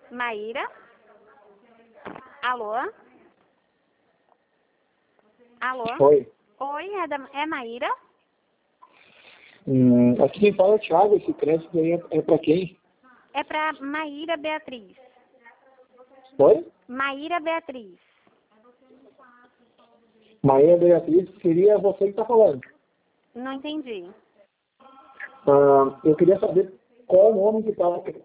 Maíra? Alô? Alô? Oi. Oi, é Maíra? Aqui quem fala é o Thiago, esse crédito aí é para quem? É pra Maíra Beatriz. Oi? Maíra Beatriz. Maíra Beatriz, seria você que está falando. Não entendi. Eu queria saber qual o nome que está